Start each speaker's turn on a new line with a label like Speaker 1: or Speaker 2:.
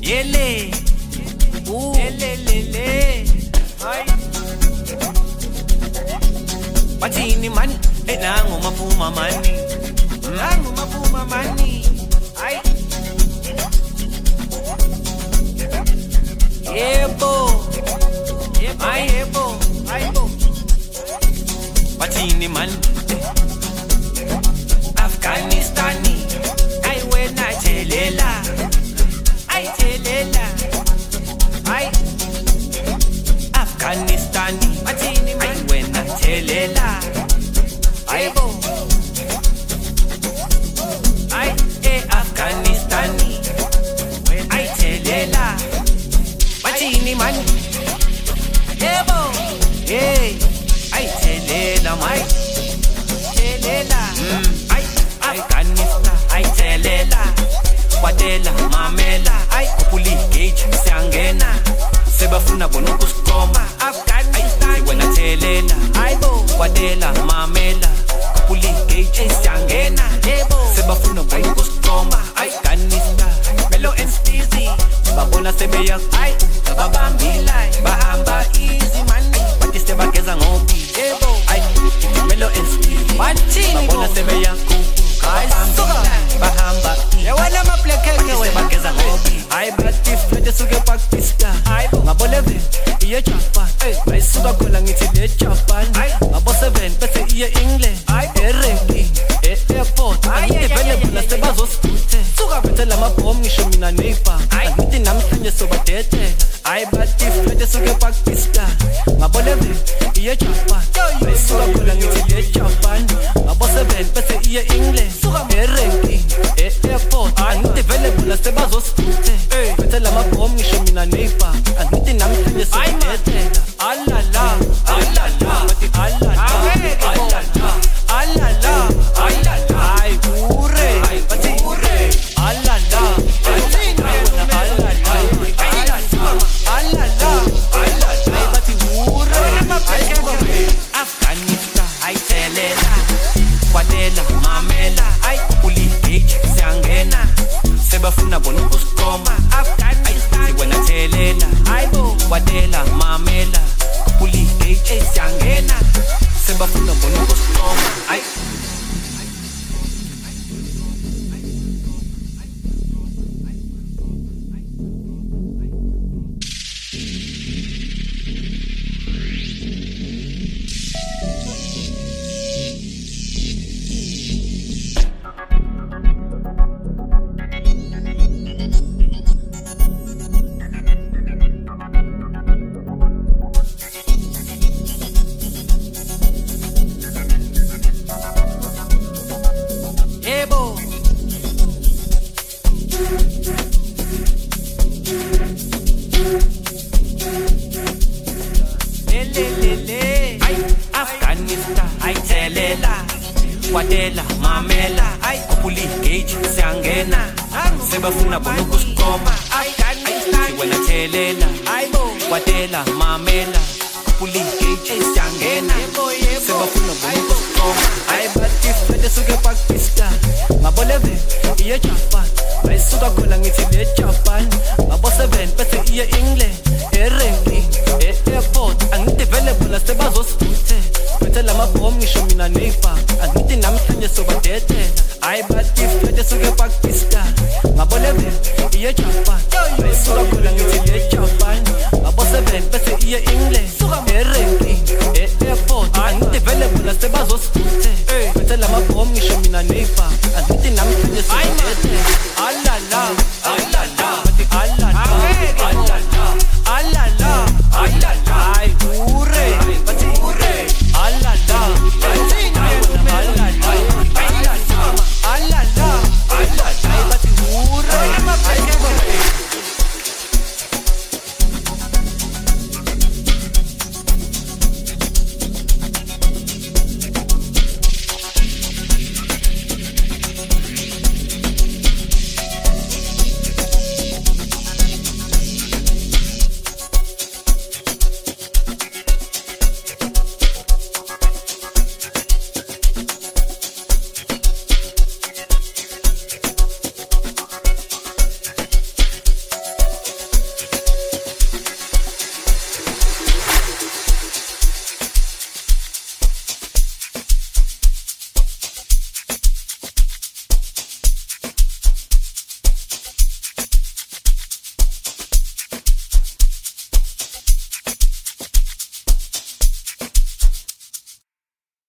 Speaker 1: Yele. Lelelele. Ay. Bathini man, nangu maphuma mani. Nangu maphuma mani. Ay. Yebo. Ay yebo. Aybo. Bathini man. Afghanistani. Ay wena chelela. Ay chelela. Ay Afghanistani. Bathini man. Ay wena chelela. Aybo. Ay Afghanistani. Ay chelela. Bathini man. Yebo. Hey. Ay chelela mai. Chelela. Ay Afghanistan. Ay chelela. Kwatela mamela. Ay kupuli gauge siyangena. Sebafuna bona ukusikoma. Afghanistan. Wena chelela. Aybo. Kwatela mamela. Kupuli gauge siyangena. Yebo. Sebafuna bona ukusikoma. Afghanistan. Melo and Steezy. Babona sebeya. Ay babambila. Bahamba easy man. Bathi sebageza ngobi. Yebo. Ay Melo and Steezy. Bathini babona sebeya. Ay suka. Bahamba. Yewena maplekeke wena bageza ngobi. Ay bathi flete suke Pakistan. Ngaboleve iye Japan. Ayisuka khona ngithi le Japan. Ngabo 7 bese iye England. Erenki airport. Available sebazosiputhe. Suka bethe lamabhom ngisho mina neifa. Ngithi namhlanje sobadethe. Ay bathi flete suke Pakistan. Ngaboleve iye Japan. Ayisuka khona ngithi le Japan. Ngabo 7 bese iye England. Erenki airport. Ngithi available sebazosiputhe. Bethe lamabhom ngisho mina neifa. Ngithi namhlanje sobadethe. Alala, alala, alala, alala, alala, alala, ay ure, bathi ure, alala, alala, alala, alala, alala, bathi ure, Afghanistan, ay chelela, kwatela mamela, ay kupuli gauge siyangena, sebafuna bona ukusikoma, Afghanistan, wena chelela, aybo, kwatela mamela. Kupuli gauge siyangena. Sebafuna bona ukusikoma. Ay kwatela mamela. Ay kupuli gauge siyangena. Sebafuna bona ukusikoma. Afghanistan. Wena chelela. Aybo. Kwatela mamela. Kupuli gauge siyangena. Sebafuna bona ukusikoma. Ay bathi flete suke Pakistan. Ngaboleve iye Japan. Ayisuka khona ngithi le Japan. Ngabo 7 bese iye England. Erenki airport. Angithi available sebazosiputhe. Bethe lamabhom ngisho mina neifa. Angithi namhlanje sobadethe. Ay bathi flete suke Pakistan. Ngaboleve iye Japan.